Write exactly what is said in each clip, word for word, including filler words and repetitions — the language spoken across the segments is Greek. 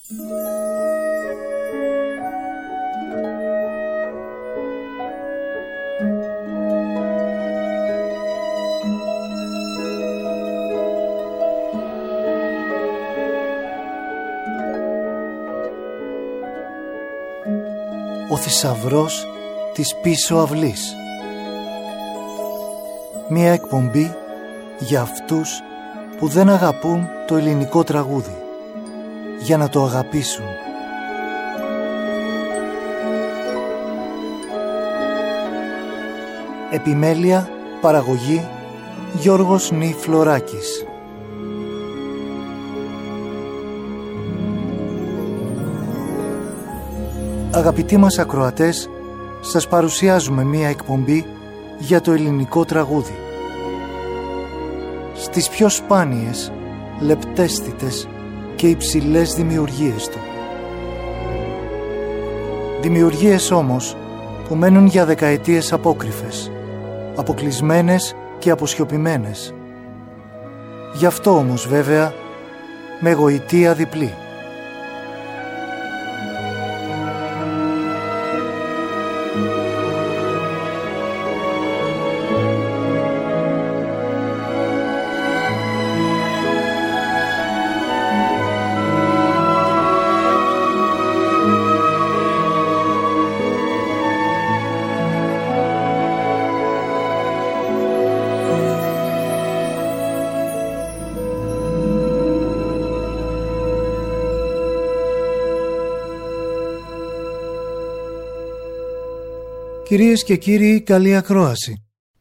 Ο θησαυρός της πίσω αυλής. Μία εκπομπή για αυτούς που δεν αγαπούν το ελληνικό τραγούδι, για να το αγαπήσουν. Επιμέλεια, παραγωγή, Γιώργος Νι Φλωράκης. Αγαπητοί μας ακροατές, σας παρουσιάζουμε μία εκπομπή για το ελληνικό τραγούδι. Στις πιο σπάνιες, λεπτέστητες και υψηλές δημιουργίες του. Δημιουργίες όμως που μένουν για δεκαετίες απόκρυφες, αποκλεισμένες και αποσιωπημένες. Γι' αυτό όμως βέβαια με γοητεία διπλή. Κυρίες και κύριοι, καλή ακρόαση.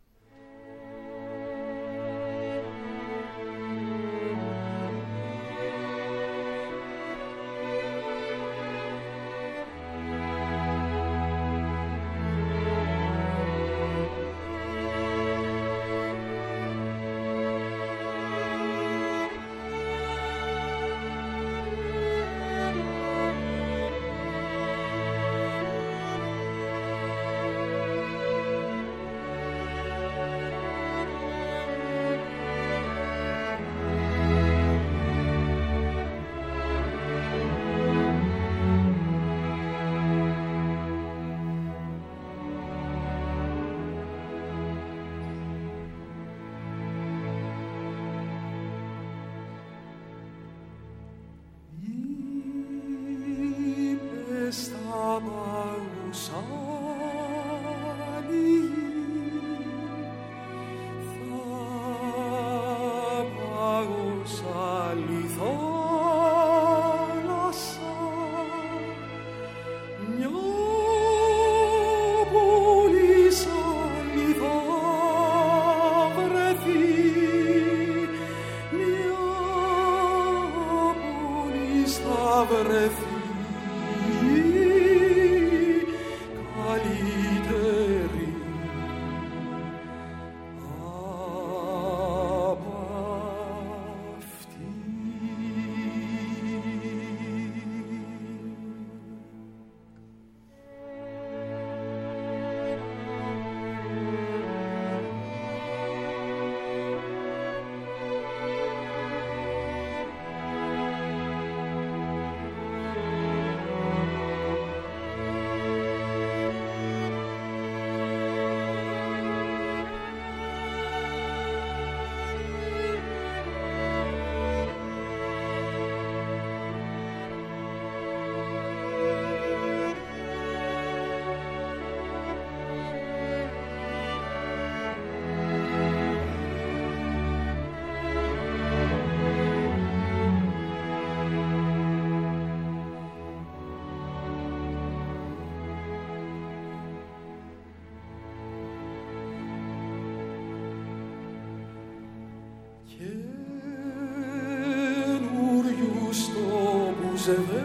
Σε δε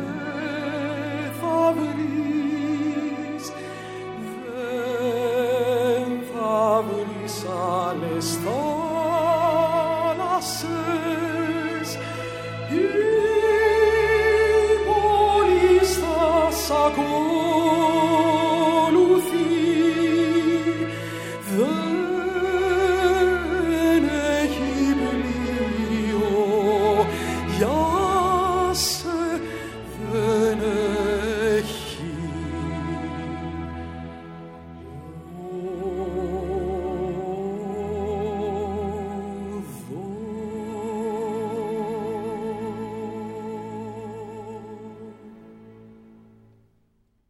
θα βρεις, δεν θα βρεις άλλες θάλασσες, η πόλη θα σ' ακολουθεί, δεν έχει πλοίο για σε.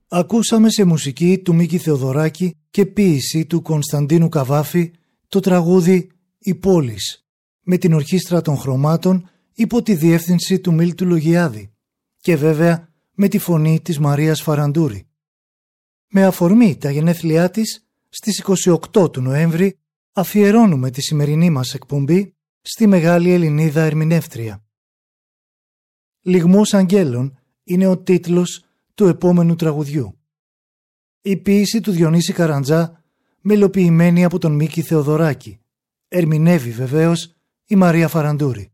Ακούσαμε σε μουσική του Μίκη Θεοδωράκη και ποίηση του Κωνσταντίνου Καβάφη το τραγούδι «Η Πόλης» με την Ορχήστρα των Χρωμάτων υπό τη διεύθυνση του Μίλτου Λογιάδη και βέβαια με τη φωνή της Μαρίας Φαραντούρη. Με αφορμή τα γενέθλιά της, στις είκοσι οκτώ του Νοέμβρη αφιερώνουμε τη σημερινή μας εκπομπή στη μεγάλη Ελληνίδα ερμηνεύτρια. «Λυγμός Αγγέλων» είναι ο τίτλος του επόμενου τραγουδιού. Η ποίηση του Διονύση Καραντζά, μελοποιημένη από τον Μίκη Θεοδωράκη. Ερμηνεύει βεβαίως η Μαρία Φαραντούρη.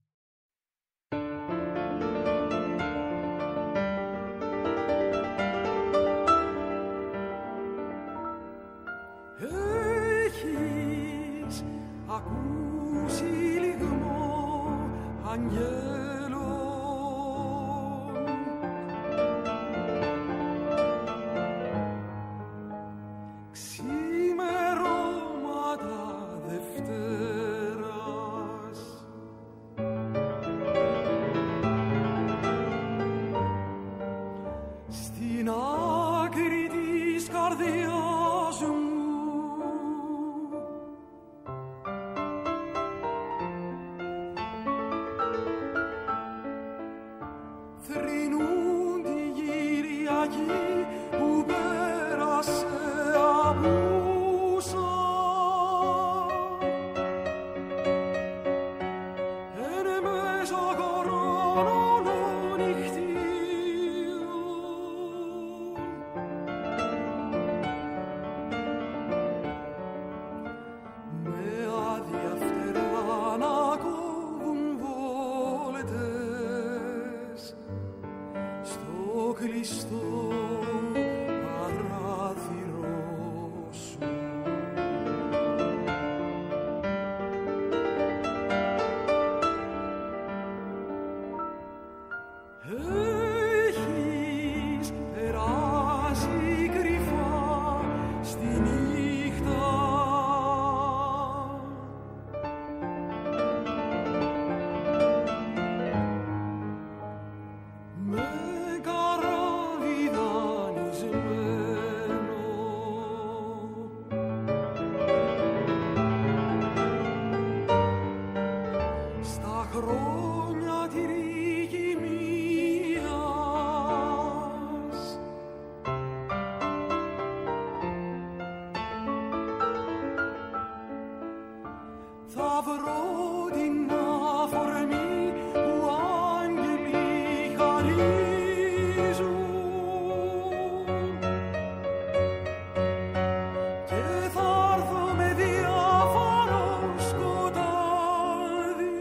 Έχεις ακούσει λυγμό αγγέλων, ξημερώματα Δευτέρας, στην άκρη της καρδιάς μου θρηνούν τη Κυριακή που πέρασε απούσα. Εν μέσα κορώνων νυχτίων με άδεια φτερά να κόβουν βόλτες στο κλειστό παράθυρο σου. Έχεις περάσει κρυφά στη νύχτα με καράβι δανεισμένο στα χρόνια τρικυμίας. Θα βρω την αφορμή που άγγελοι χαρίζουν και θα έρθω με διάφορο σκοτάδι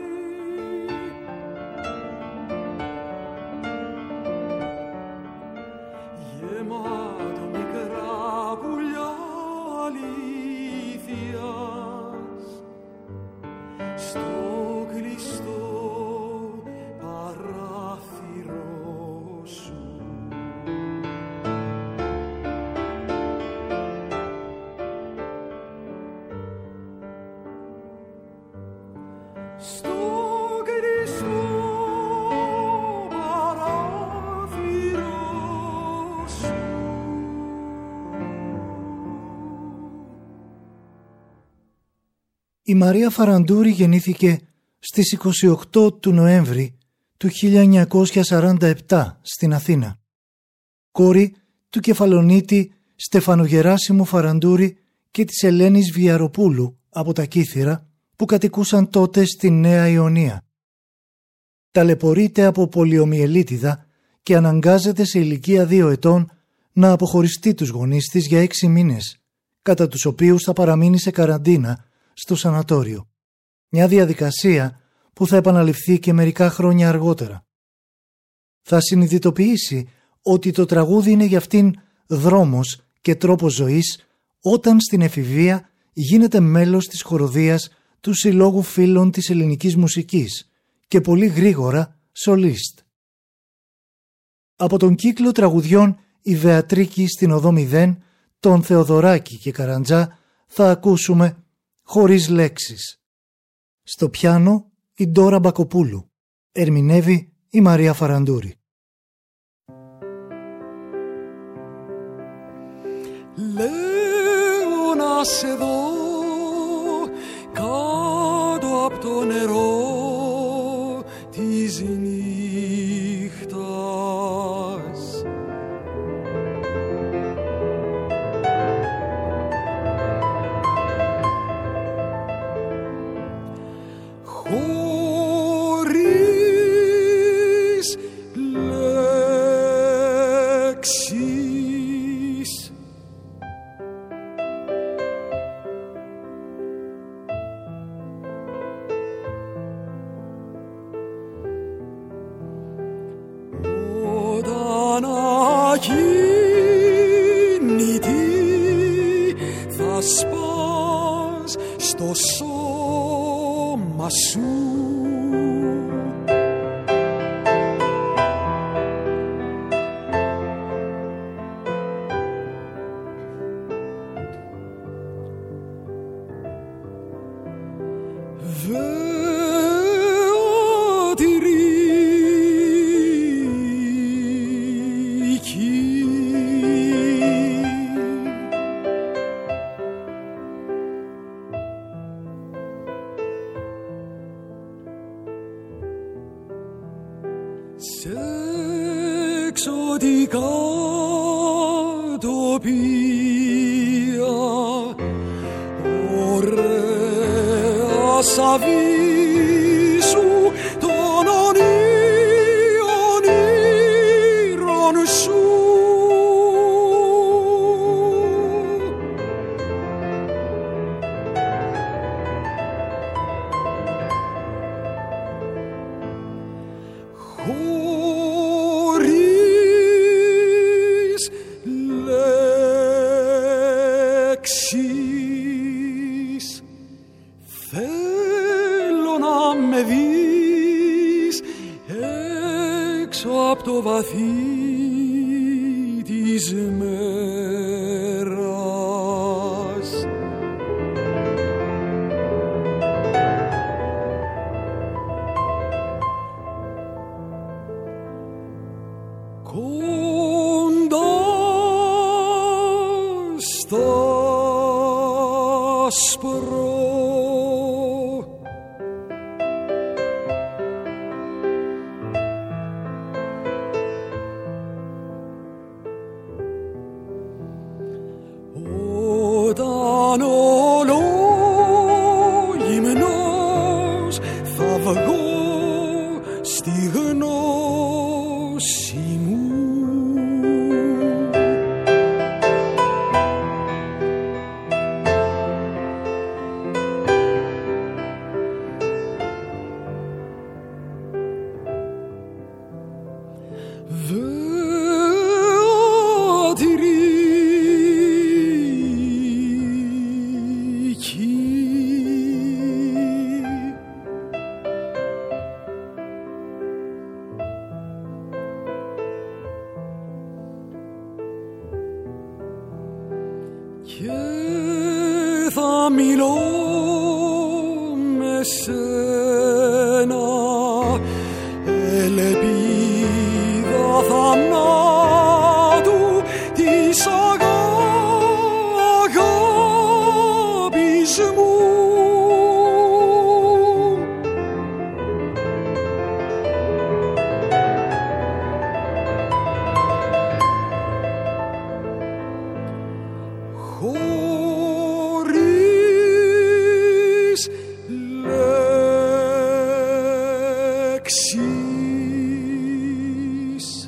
γεμάτο μικρά πουλιά αλήθειας στο κλειστό παράθυρο σου. Στο κλειστό παράθυρο σου. Η Μαρία Φαραντούρη γεννήθηκε στις είκοσι οκτώ του Νοέμβρη του χίλια εννιακόσια σαράντα επτά στην Αθήνα. Κόρη του κεφαλονίτη Στεφανογεράσιμου Φαραντούρη και της Ελένης Βιαροπούλου από τα Κύθυρα που κατοικούσαν τότε στη Νέα Ιωνία. Ταλαιπωρείται από πολιομιελίτιδα και αναγκάζεται σε ηλικία δύο ετών να αποχωριστεί τους γονείς της για έξι μήνες, κατά τους οποίους θα παραμείνει σε καραντίνα στο σανατόριο. Μια διαδικασία που θα επαναληφθεί και μερικά χρόνια αργότερα. Θα συνειδητοποιήσει ότι το τραγούδι είναι για αυτήν δρόμος και τρόπος ζωής όταν στην εφηβεία γίνεται μέλος της χοροδίας του Συλλόγου Φίλων της Ελληνικής Μουσικής και πολύ γρήγορα σολίστ. Από τον κύκλο τραγουδιών «Η Βεατρίκη στην Οδό Μηδέν», τον Θεοδωράκη και Καραντζά θα ακούσουμε «Χωρίς λέξεις». Στο πιάνο η Ντόρα Μπακοπούλου. Ερμηνεύει η Μαρία Φαραντούρη. λέω να σε δω κάτω απ' το νερό της νύχτας. Χωρίς λέξεις όταν ακίνητη θα σπάς στο σώμα σου. Σε εξωτικά τοπία ωραία σαβίσου των ονείρων σου. Χωρίς λέξεις θέλω να με δεις έξω απ' το βαθύ της μέρας. Κοντά στα άσπρο όταν ολόγυμνος θα βγω στη γνώση μου. Και θα μιλώ με σένα ελπίδα θανάτου της αγάπης μου. Χωρίς λέξεις.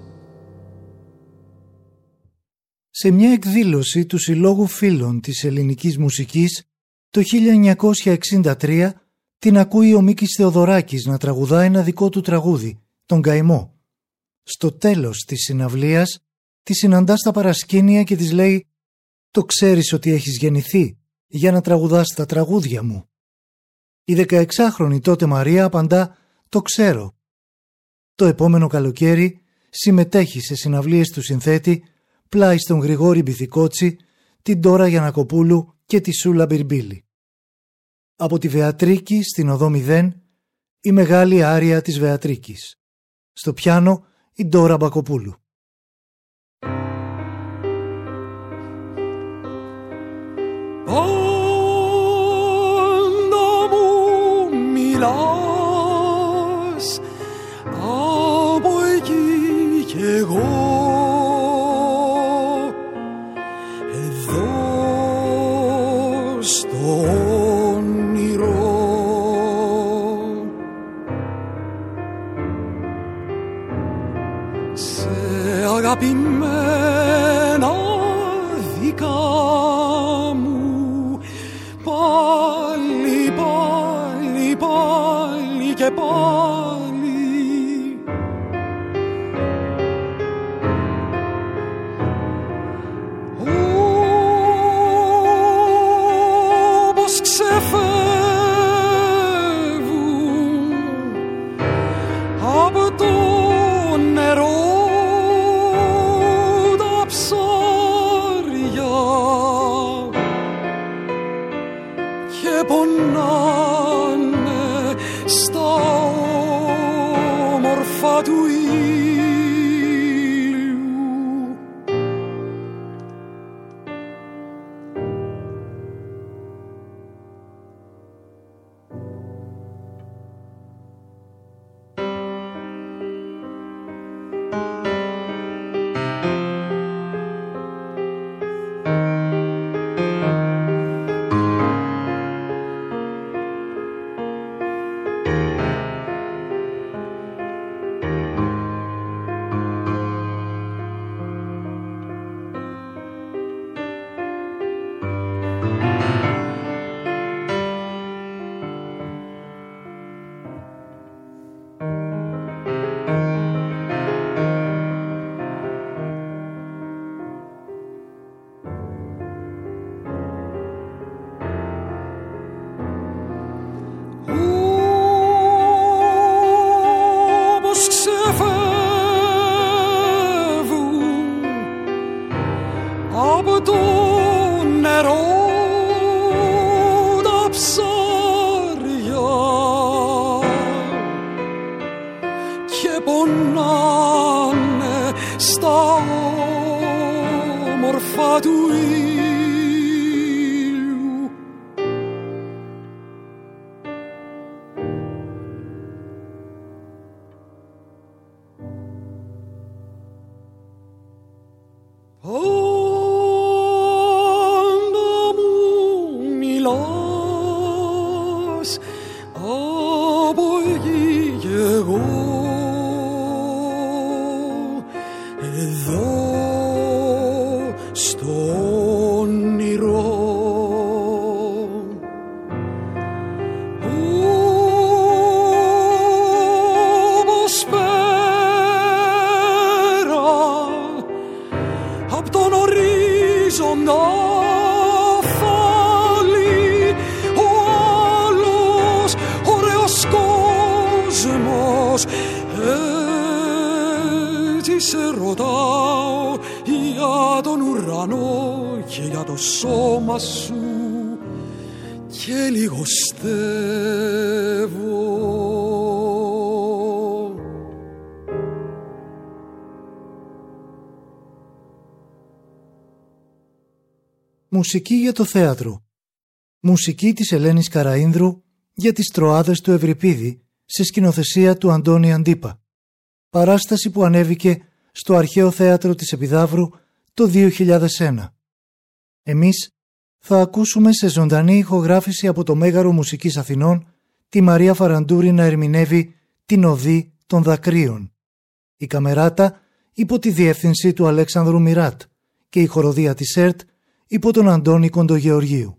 Σε μια εκδήλωση του Συλλόγου Φίλων της Ελληνικής Μουσικής το χίλια εννιακόσια εξήντα τρία την ακούει ο Μίκης Θεοδωράκης να τραγουδά ένα δικό του τραγούδι, τον Καημό. Στο τέλος της συναυλίας τη συναντά στα παρασκήνια και της λέει «Το ξέρεις ότι έχεις γεννηθεί για να τραγουδάς τα τραγούδια μου». Η δεκαεξάχρονη τότε Μαρία απαντά «Το ξέρω». Το επόμενο καλοκαίρι συμμετέχει σε συναυλίες του συνθέτη πλάι στον Γρηγόρη Μπιθικότσι, την Ντόρα Γιαννακοπούλου και τη Σούλα Μπιρμπίλη. Από τη Βεατρίκη στην Οδό Μηδέν, η μεγάλη άρια της Βεατρίκης. Στο πιάνο η Ντόρα Μπακοπούλου. από εκεί κι εγώ εδώ στο όνειρο. Σε αγαπημένα δικά μου πάλι, πάλι, πάλι και πάλι όπως ξεφεύγουν από το νερό τα ψάρια και πονάνε στα όμορφα του ήλιου. Μουσική για το θέατρο. Μουσική της Ελένης Καραΐνδρου για τις Τροάδες του Ευρυπίδη σε σκηνοθεσία του Αντώνη Αντίπα. Παράσταση που ανέβηκε στο Αρχαίο Θέατρο της Επιδαύρου το δύο χιλιάδες ένα. Εμείς θα ακούσουμε σε ζωντανή ηχογράφηση από το Μέγαρο Μουσικής Αθηνών τη Μαρία Φαραντούρη να ερμηνεύει την Οδή των Δακρύων. Η καμεράτα υπό τη διεύθυνση του Αλέξανδρου Μιράτ και η χοροδία της ΕΡΤ υπό τον Αντώνη Κοντογεωργίου.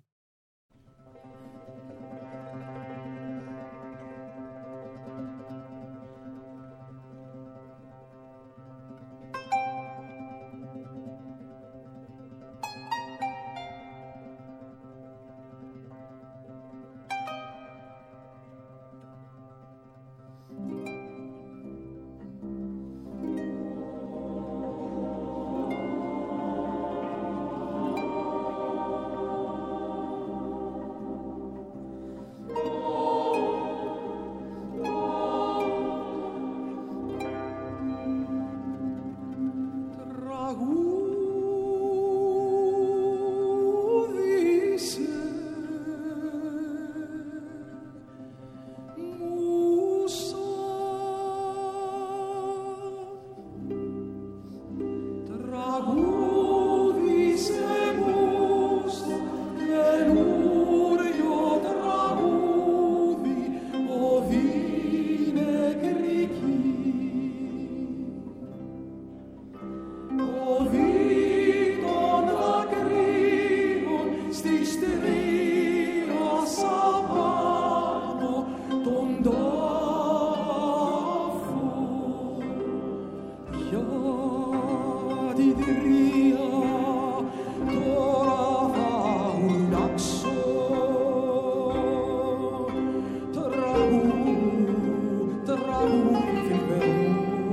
πρατητηρία τώρα θα ουρλιάξω τραγούδι, τραγούδι θλιβερό.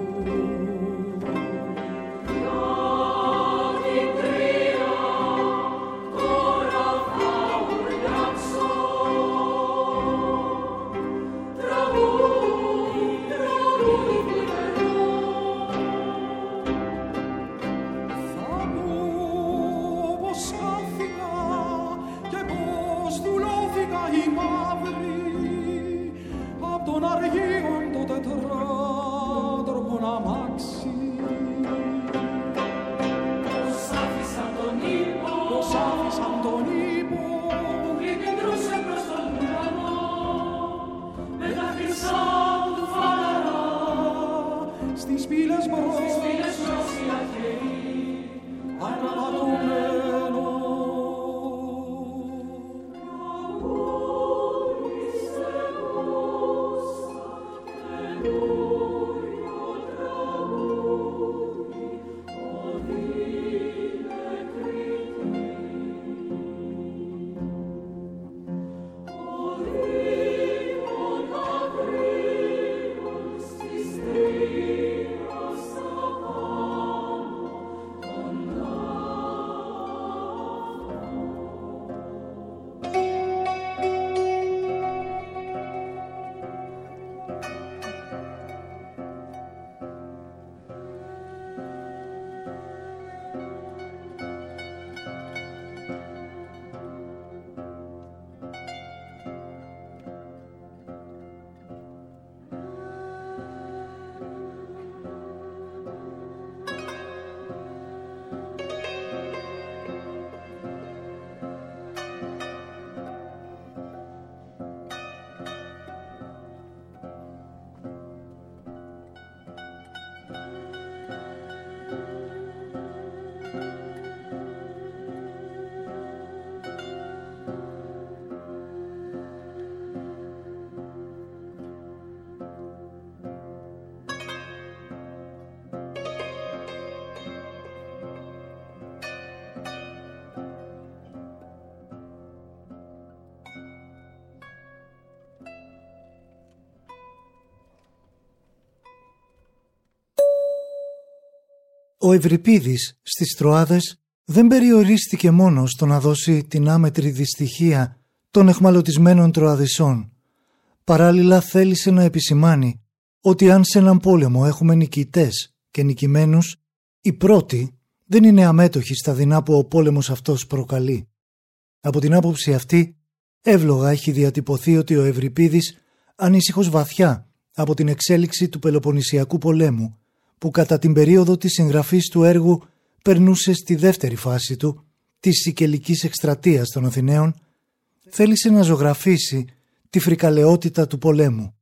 Ο Ευρυπίδης στις Τροάδες δεν περιορίστηκε μόνο στο να δώσει την άμετρη δυστυχία των αιχμαλωτισμένων Τροαδισσών. Παράλληλα θέλησε να επισημάνει ότι αν σε έναν πόλεμο έχουμε νικητές και νικημένους, οι πρώτοι δεν είναι αμέτωχοι στα δεινά που ο πόλεμος αυτός προκαλεί. Από την άποψη αυτή, εύλογα έχει διατυπωθεί ότι ο Ευρυπίδης, ανήσυχος βαθιά από την εξέλιξη του Πελοποννησιακού πολέμου, που κατά την περίοδο της συγγραφής του έργου περνούσε στη δεύτερη φάση του, της σικελικής εκστρατείας των Αθηναίων, θέλησε να ζωγραφίσει τη φρικαλαιότητα του πολέμου.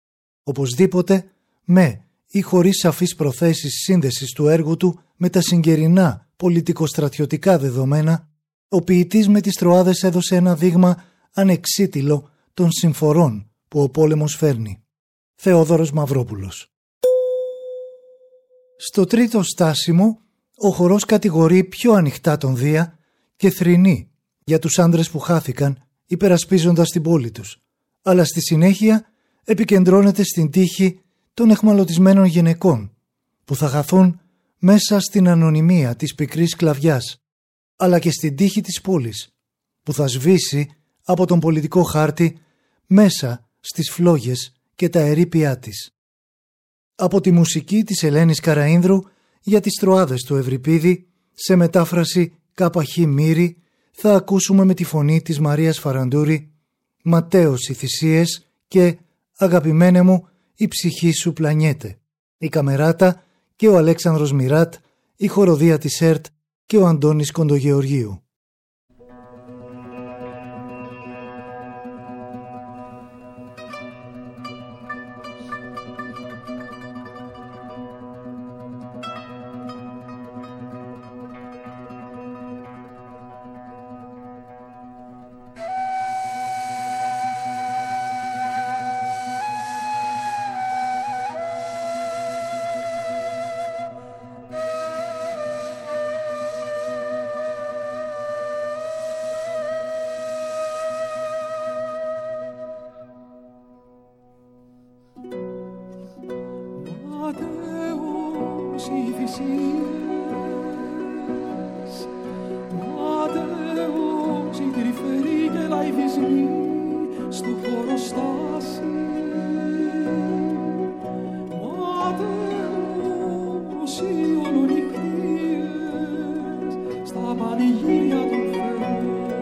Οπωσδήποτε, με ή χωρίς σαφείς προθέσεις σύνδεσης του έργου του με τα συγκερινά πολιτικοστρατιωτικά δεδομένα, ο ποιητής με τις Τροάδες έδωσε ένα δείγμα ανεξίτηλο των συμφορών που ο πόλεμος φέρνει. Θεόδωρος Μαυρόπουλος. Στο τρίτο στάσιμο, ο χορός κατηγορεί πιο ανοιχτά τον Δία και θρηνεί για τους άντρες που χάθηκαν υπερασπίζοντας την πόλη τους, αλλά στη συνέχεια επικεντρώνεται στην τύχη των αιχμαλωτισμένων γυναικών που θα χαθούν μέσα στην ανωνυμία της πικρής σκλαβιάς, αλλά και στην τύχη της πόλης που θα σβήσει από τον πολιτικό χάρτη μέσα στις φλόγες και τα ερείπια της. Από τη μουσική της Ελένης Καραΐνδρου για τις Τροάδες του Ευρυπίδη, σε μετάφραση Κ.Χ. Μύρη, θα ακούσουμε με τη φωνή της Μαρίας Φαραντούρη «Ματέος οι θυσίες» και «Αγαπημένε μου, η ψυχή σου πλανιέται». Η Καμεράτα και ο Αλέξανδρος Μιράτ, η χοροδία της ΕΡΤ και ο Αντώνης Κοντογεωργίου. οι θυσίες, ματέως οι τρυφεροί και λαϊδισμοί στο χώρο στάση, ματέως οι ολονυχτίες στα πανηγύρια των θεών.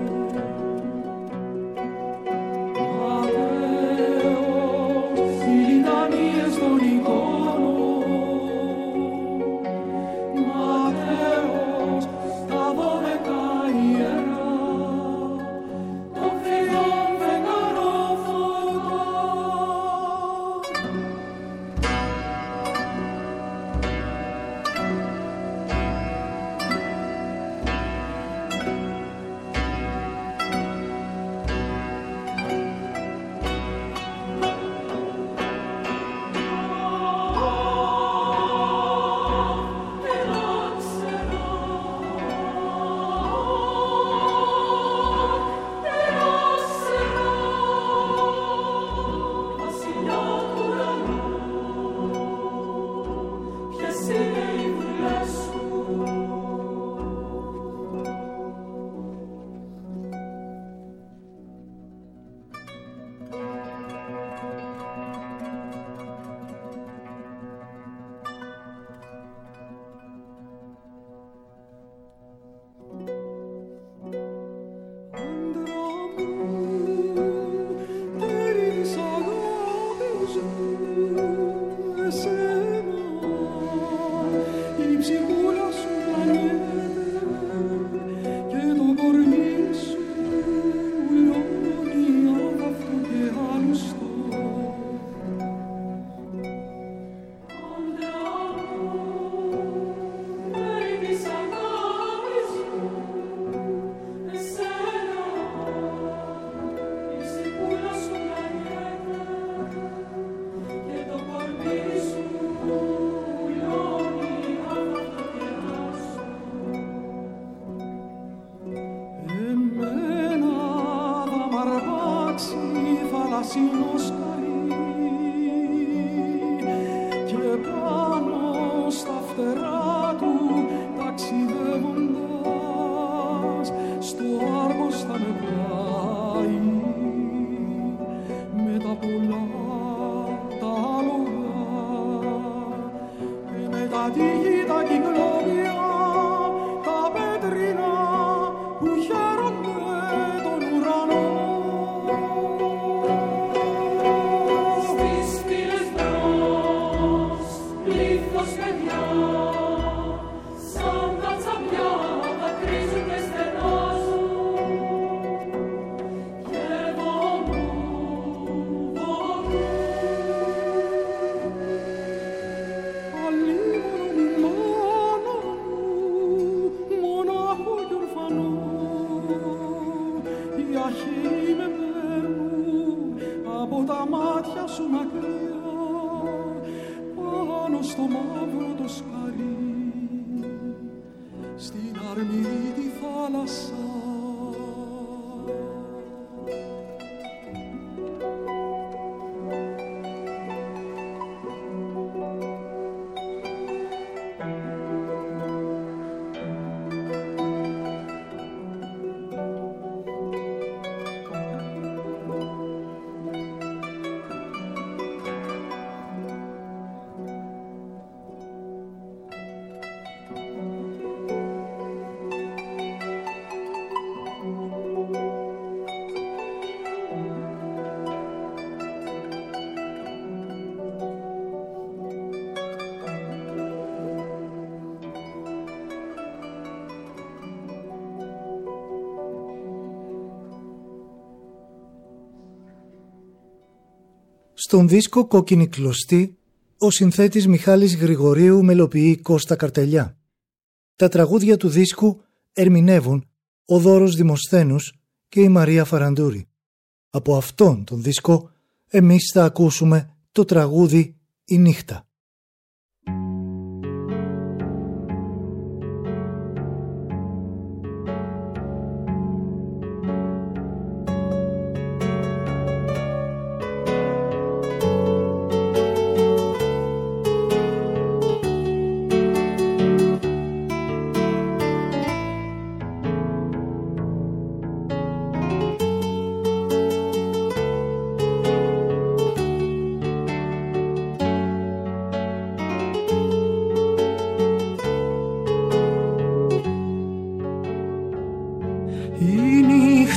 Στον δίσκο «Κόκκινη κλωστή», ο συνθέτης Μιχάλης Γρηγορίου μελοποιεί Κώστα Καρτελιά. Τα τραγούδια του δίσκου ερμηνεύουν ο Δώρος Δημοσθένους και η Μαρία Φαραντούρη. Από αυτόν τον δίσκο εμείς θα ακούσουμε το τραγούδι «Η νύχτα».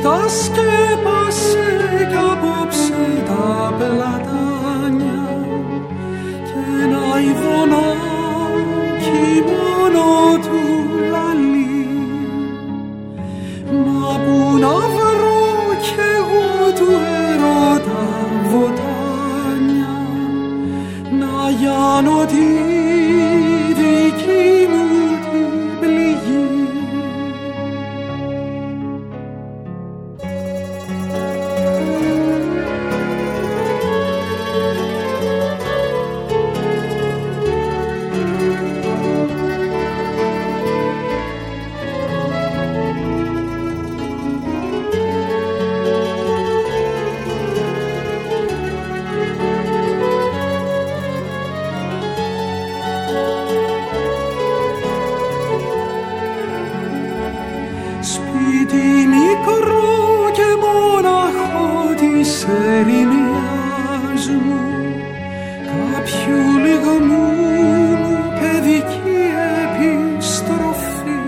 τα σκέπασε κι απόψε τα πλατάνια και ένα ειδονάκι μόνο του λαλεί. Μα που να βρω κι εγώ του έρωτα βοτάνια να γιάνω τη δική μου την πληγή. Ερημιάς μου κάποιου λιγμού παιδική επιστροφή,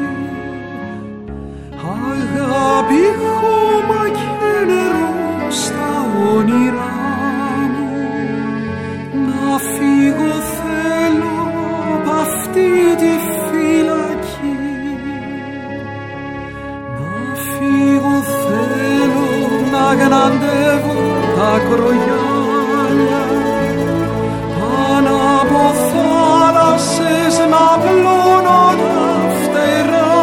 αγάπη, χώμα και νερό στα όνειρά μου, να φύγω θέλω απ' αυτή τη φυλακή, να φύγω θέλω να γναντεύω τα κρογιάλια πάνω από θάλασσες να πλώνω τα φτερά,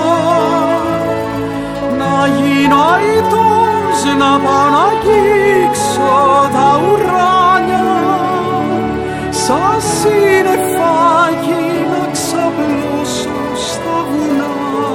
να γίνω αητός, να πάω να αγγίξω τα ουράνια σαν συννεφάκι να ξαπλώσω στα βουνά.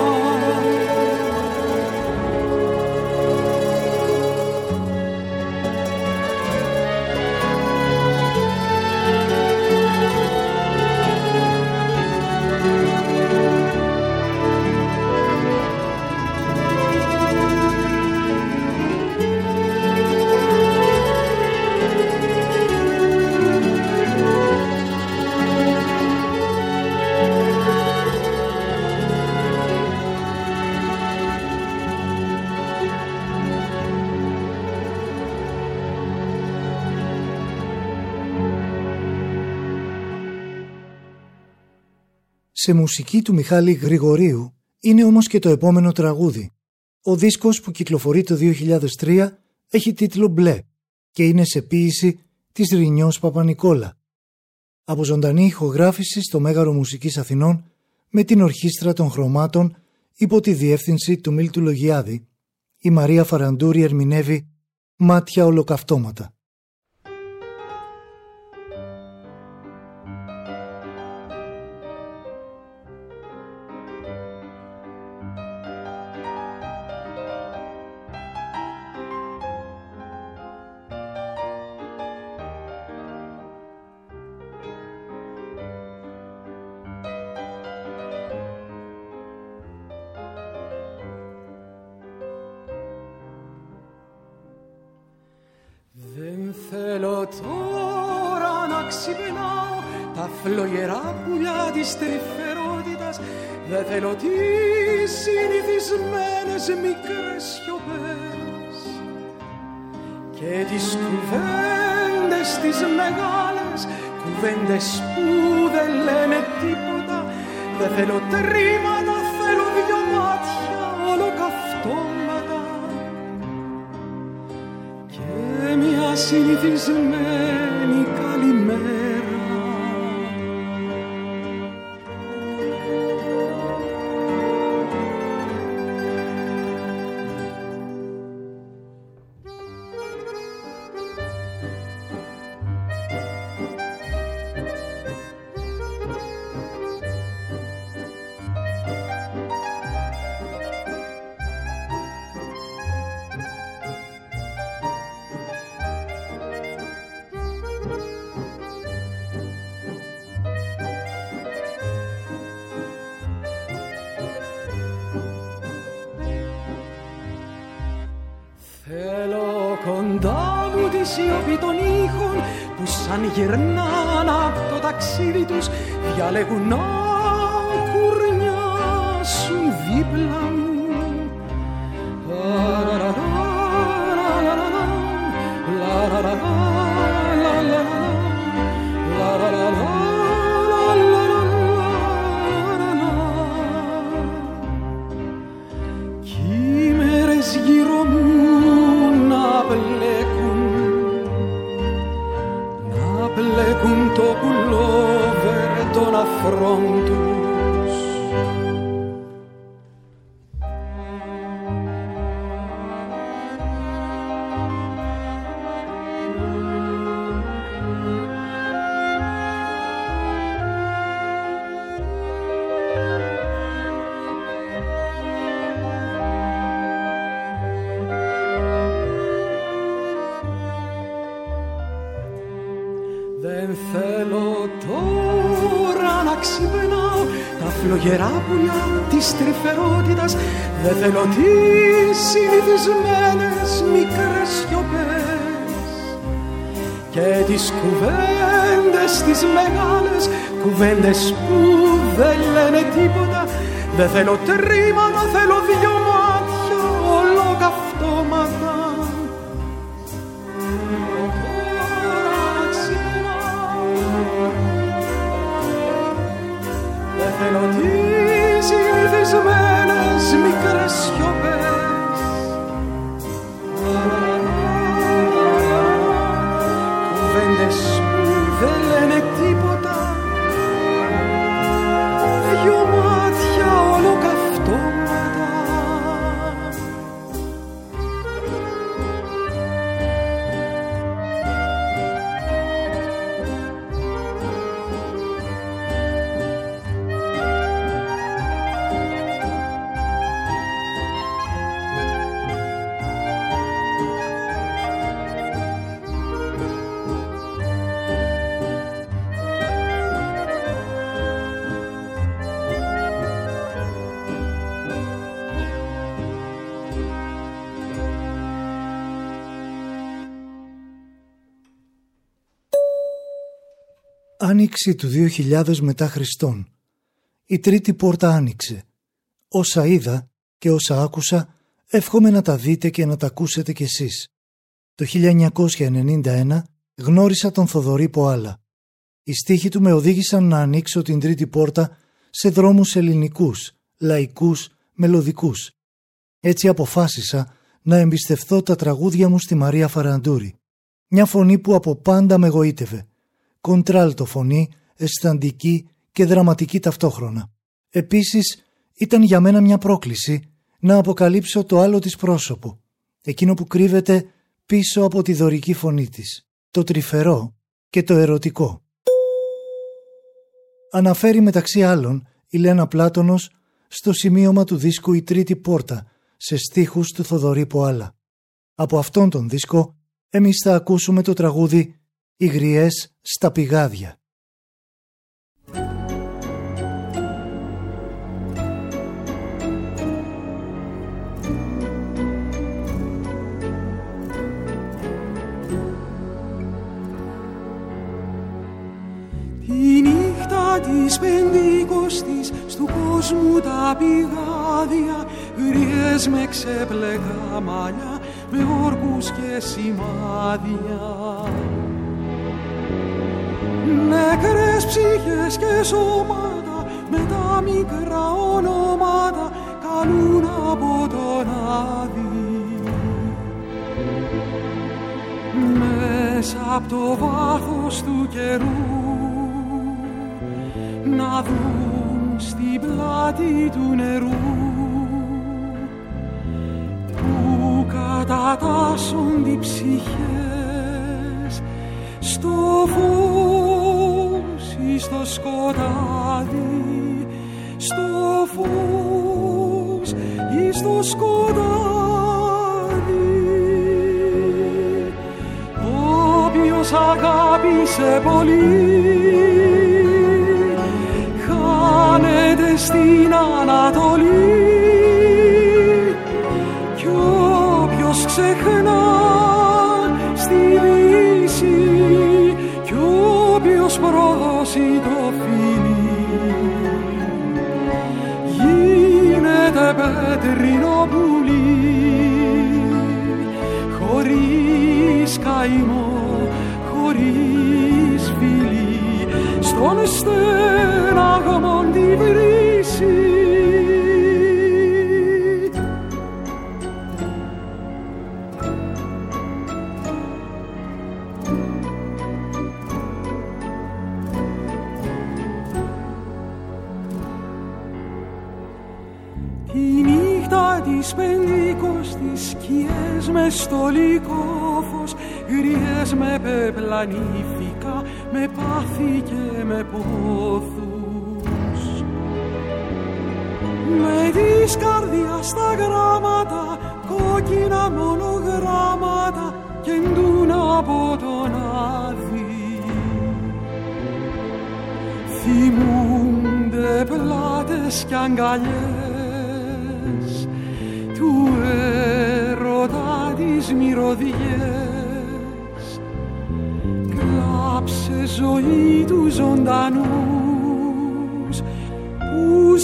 Σε μουσική του Μιχάλη Γρηγορίου είναι όμως και το επόμενο τραγούδι. Ο δίσκος που κυκλοφορεί το δύο χιλιάδες τρία έχει τίτλο «Μπλε» και είναι σε ποίηση της Ρινιός Παπανικόλα. Από ζωντανή ηχογράφηση στο Μέγαρο Μουσικής Αθηνών με την Ορχήστρα των Χρωμάτων υπό τη διεύθυνση του Μίλτου Λογιάδη, η Μαρία Φαραντούρη ερμηνεύει «Μάτια ολοκαυτώματα». Θέλω τώρα να ξυπνάω τα φλογερά πουλιά της τρυφερότητας. Δεν θέλω τις συνηθισμένες μικρές σιωπές και τις κουβέντες τις μεγάλες, κουβέντες που δεν λένε τίποτα. Δεν θέλω τρίματα, θέλω δυο μάτια ολοκαυτώματα και μια συνηθισμένη καλημέρα. Κοντά μου τη σιωπή των ήχων που σαν γυρνάν από το ταξίδι τους διαλέγουν να κουρνιάσουν δίπλα μου. Παραραρά. ανδρών τους. Δεν θέλω τώρα να ξυπνάω τα φλογερά πουλιά της τρυφερότητας. Δεν θέλω τις συνηθισμένες μικρές σιωπές και τις κουβέντες τις μεγάλες, κουβέντες που δεν λένε τίποτα. Δεν θέλω τρίματα, θέλω δυο μάτια ολοκαυτώματα. Θέλω τις συνηθισμένες μικρές σιωπές, κουβέντες που δεν λένε τίποτα, δυο μάτια ολοκαυτώματα. Άνοιξη του δύο χιλιάδες μετά Χριστόν. Η τρίτη πόρτα άνοιξε. Όσα είδα και όσα άκουσα, εύχομαι να τα δείτε και να τα ακούσετε κι εσείς. Το χίλια εννιακόσια ενενήντα ένα γνώρισα τον Θοδωρή Ποάλα. Οι στίχοι του με οδήγησαν να ανοίξω την τρίτη πόρτα σε δρόμους ελληνικούς, λαϊκούς, μελωδικούς. Έτσι αποφάσισα να εμπιστευθώ τα τραγούδια μου στη Μαρία Φαραντούρη. Μια φωνή που από πάντα με εγωίτευε. Κοντράλτο φωνή, αισθαντική και δραματική ταυτόχρονα. Επίσης, ήταν για μένα μια πρόκληση να αποκαλύψω το άλλο της πρόσωπο, εκείνο που κρύβεται πίσω από τη δωρική φωνή της, το τρυφερό και το ερωτικό. Αναφέρει μεταξύ άλλων η Λένα Πλάτωνος στο σημείωμα του δίσκου «Η τρίτη πόρτα» σε στίχους του Θοδωρή Ποάλα. Από αυτόν τον δίσκο εμείς θα ακούσουμε το τραγούδι «Οι γριές στα πηγάδια». Τη νύχτα της Πεντηκοστής στου κόσμου τα πηγάδια, γριές με ξεπλεγά μαλλιά, με όρκους και σημάδια. Νεκρές ψυχές και σώματα με τα μικρά ονόματα καλούν από τον Άδη. Μέσα από το βάθος του καιρού να δουν στην πλάτη του νερού που κατατάσσονται οι ψυχές στο φως ή στο σκοτάδι, στο φως ή στο σκοτάδι. Όποιος αγάπησε πολύ χάνεται στην Ανατολή, κι όποιος ξεχνά στη Δύση, κι όποιος προδώσει το φίλι, γίνεται πέτρινο πουλί, χωρίς καημό, χωρίς φίλι, στον στέναγμον τη βρύση. Η νύχτα της πεντηκοστής, σκιές με στολικό φως, γριές με πεπλανήθηκα, με πάθη και με πόθους. Με της καρδιάς τα γράμματα, κόκκινα μονογράμματα, κεντούν από τον άδει. Θυμούνται πλάτες κι αγκαλιές του έρωτα τις μυρωδιές. Κλάψε ζωή του ζωντανούς που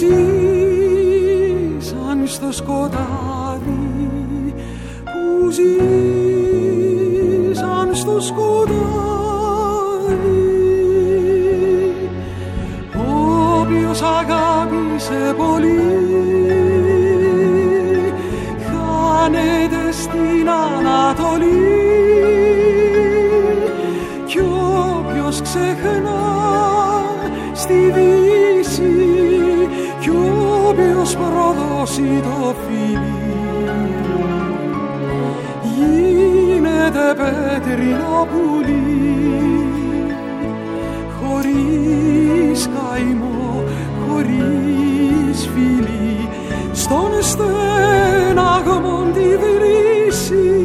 ζήσαν στο σκοτάδι, που ζήσαν στο σκοτάδι. Όποιος αγάπησε πολύ χάνεται στην Ανατολή, κι όποιος ξεχνά στη Δύση, κι όποιος προδώσει το φίλι, γίνεται πέτρινο πουλί, χωρίς καημό, χωρίς φίλη, στον στέναγμον τη βρύση.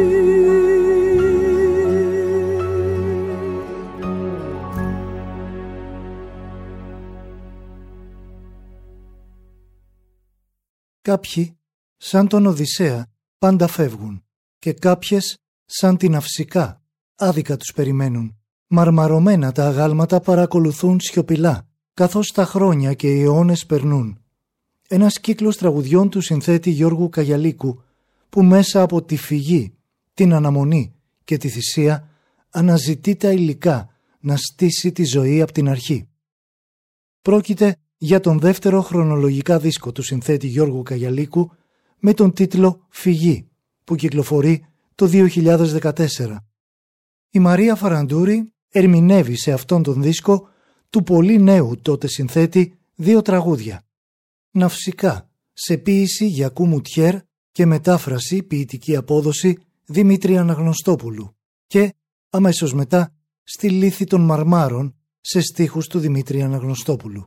Κάποιοι, σαν τον Οδυσσέα, πάντα φεύγουν και κάποιες, σαν την Αυσικά, άδικα τους περιμένουν. Μαρμαρωμένα τα αγάλματα παρακολουθούν σιωπηλά, καθώς τα χρόνια και οι αιώνες περνούν. Ένας κύκλος τραγουδιών του συνθέτη Γιώργου Καγιαλίκου, που μέσα από τη φυγή, την αναμονή και τη θυσία αναζητεί τα υλικά να στήσει τη ζωή από την αρχή. Πρόκειται για τον δεύτερο χρονολογικά δίσκο του συνθέτη Γιώργου Καγιαλίκου με τον τίτλο «Φυγή», που κυκλοφορεί το δύο χιλιάδες δεκατέσσερα. Η Μαρία Φαραντούρη ερμηνεύει σε αυτόν τον δίσκο του πολύ νέου τότε συνθέτη δύο τραγούδια. Ναυσικά, σε ποίηση Γιακού Μουτιέρ και μετάφραση ποιητική απόδοση Δημήτρη Αναγνωστόπουλου, και αμέσως μετά στη Λύθη των Μαρμάρων σε στίχους του Δημήτρη Αναγνωστόπουλου.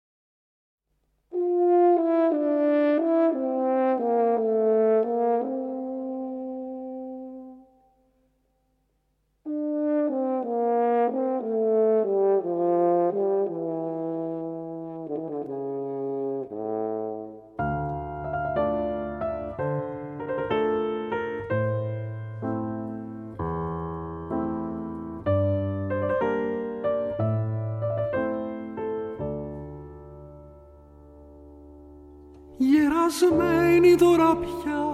Γερασμένη τώρα πια,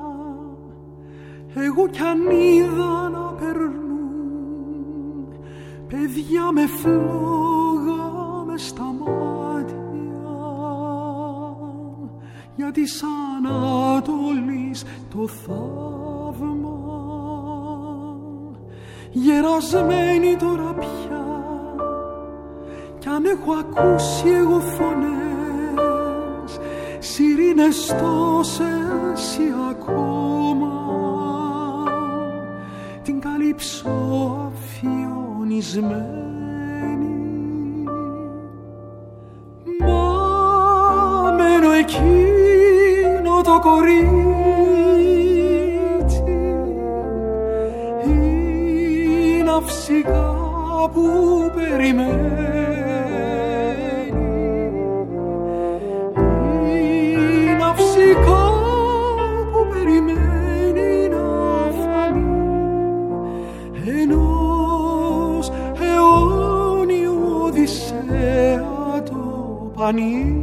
εγώ κι αν είδα να περνούν παιδιά με φλόγα μες στα μάτια, για της Ανατολής το θαύμα. Γερασμένη τώρα πια, κι αν έχω ακούσει εγώ φωνές, σιρήνες τόσες ή ακόμα, την καλύψω αφιονισμένη. Μα μένω εκείνο το κορίτσι, η ναυσικά που περιμένει, που περιμένει να φανεί ενός αιώνιου Οδυσσέα το πανί.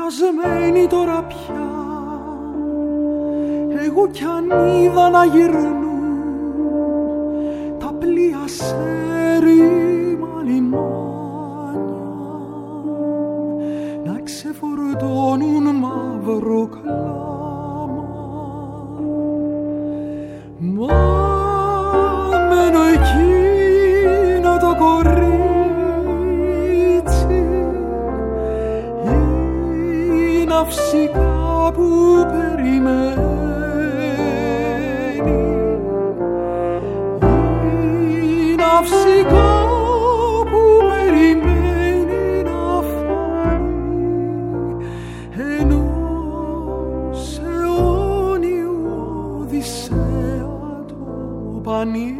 κουρασμένη τώρα πια, εγώ κι αν είδα να γυρνούν τα πλοία σε ρήμα λιμάνια, να ξεφορτώνουν μαύρο κλάμα. Μα μένω εκείνο το κορίτσι, η ναυσικά που περιμένει, η ναυσικά που περιμένει να φανεί ενός αιώνιου Οδυσσέα το πανί.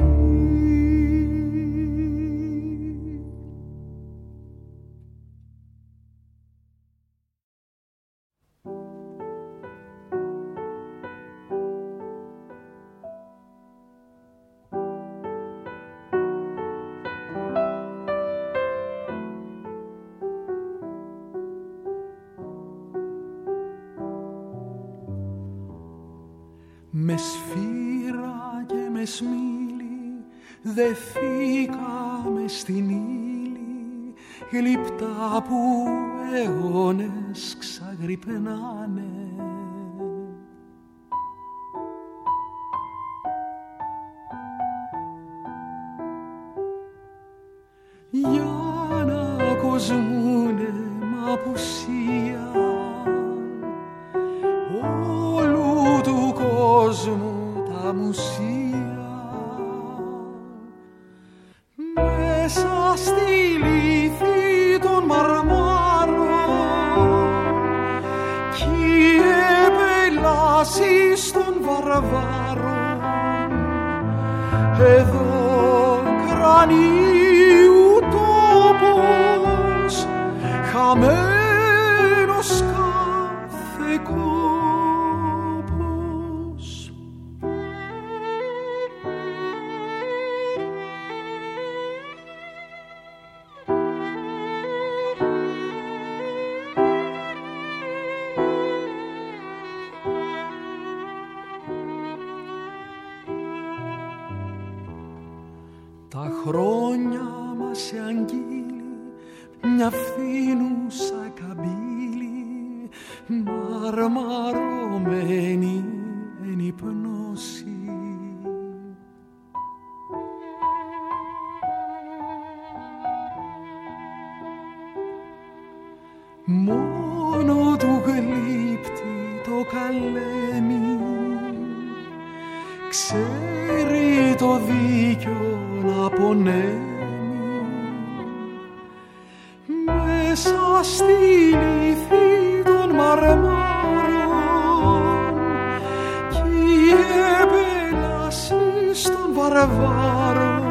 Με σφύρα και με σμήλι δεθήκαμε στην ύλη, γλυπτά που αιώνες ξαγρυπνάνε. Για να κοσμούνε μ' απουσία όλου του κόσμου τα μουσεία, μέσα στη λύθη των μαρμάρων κι οι επελάσεις των βαρβάρων, εδώ κρανίου τόπος χαμένος κάθε κόπος. Τα χρόνια μας σε αγγείλει μια φθήνουσα καμπύλη, μαρμαρωμένη εν υπνώση. Μόνο του γλύπτει το καλέμι, ξέρει το δίκιο να πονέμει. Μέσα στη λύθη των μαρμάρων κι οι επελάσεις των βαρβάρων,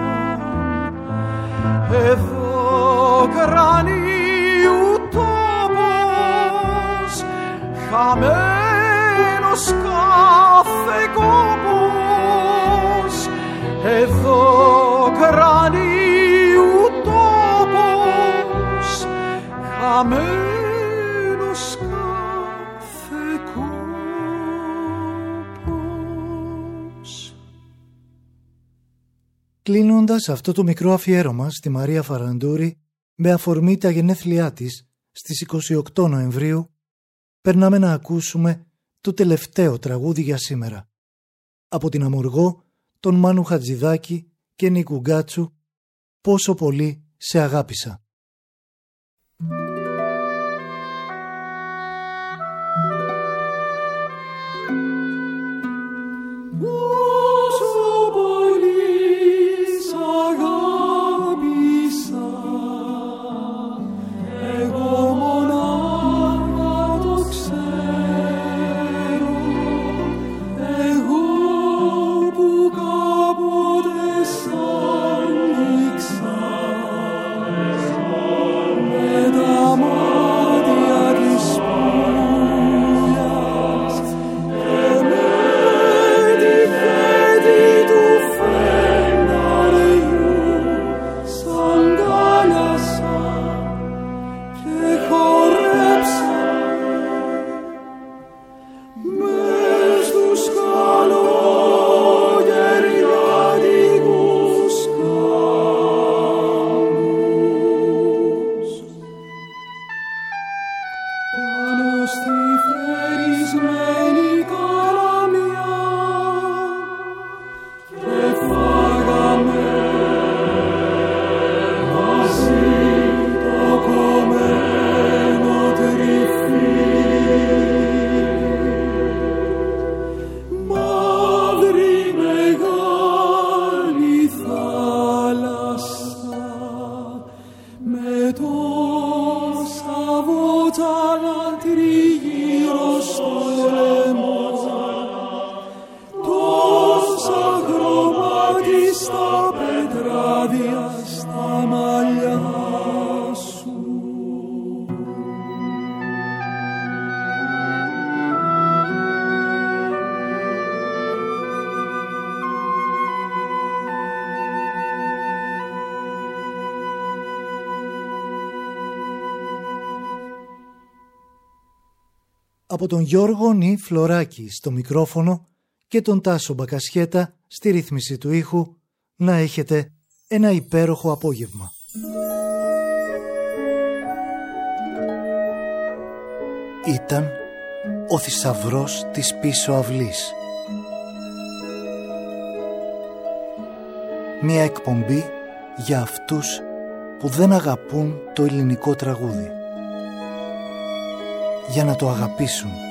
εδώ κρανίου τόπος χαμένος κάθε κόπος, εδώ κρανίου τόπος χαμένος κάθε κόπος. Κλείνοντας αυτό το μικρό αφιέρωμα στη Μαρία Φαραντούρη με αφορμή τα γενέθλιά της στις είκοσι οκτώ Νοεμβρίου, περνάμε να ακούσουμε το τελευταίο τραγούδι για σήμερα. Από την Αμοργό, τον Μάνου Χατζηδάκη και Νίκου Γκάτσου, «Πόσο πολύ σε αγάπησα». Σαν νύξα μαλλιά σου. Από τον Γιώργο Νι Φλωράκη στο μικρόφωνο και τον Τάσο Μπακασχέτα στη ρύθμιση του ήχου, να έχετε ένα υπέροχο απόγευμα. Ήταν ο θησαυρός της πίσω αυλής. Μια εκπομπή για αυτούς που δεν αγαπούν το ελληνικό τραγούδι, για να το αγαπήσουν.